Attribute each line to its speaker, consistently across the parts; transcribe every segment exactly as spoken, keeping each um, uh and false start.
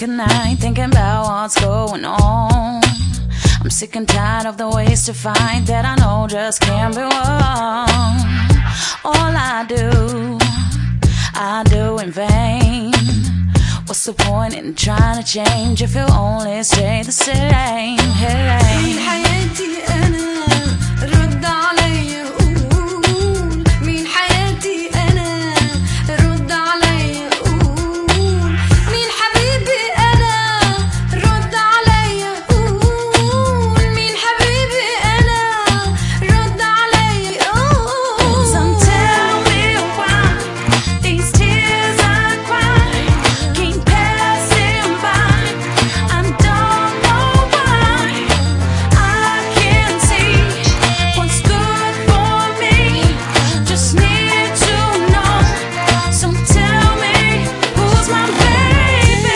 Speaker 1: at night thinking about what's going on. I'm sick and tired of the ways to fight that I know just can't be won. All I do, I do in vain. What's the point in trying to change if you only stay the same? Hey.
Speaker 2: مين حياتي أنا رد عليا قول. مين حياتي أنا رد عليا قول. مين حبيبي أنا رد عليا قول. مين حبيبي أنا رد عليا قول.
Speaker 1: Some tell me why these tears I cry keep passing by. I don't know why. I can't see what's good for me. Just need to know. So tell me who's my baby.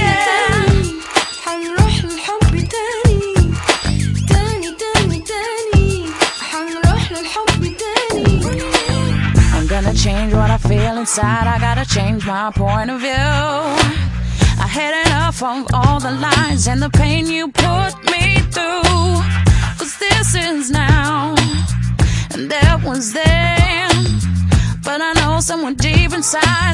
Speaker 2: حنروح للحب تاني تاني تاني تاني. حنروح للحب تاني.
Speaker 1: I'm gonna change what I feel inside. I gotta change my point of view. I had enough of all the lies and the pain you put me through. Cause this is now, and that was then. But I know somewhere deep inside